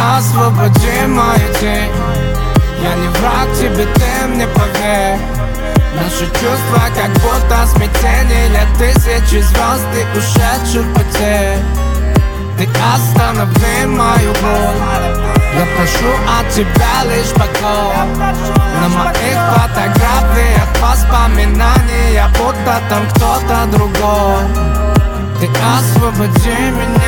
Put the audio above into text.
освободи мою тень. Я не враг тебе, ты мне поверь. Наши чувства как будто смятение тысячи звезд и ушедших потерь. Ты останови мою боль. Я прошу от тебя лишь покой. На моих фотографиях воспоминания, будто там кто-то другой. Ты освободи меня.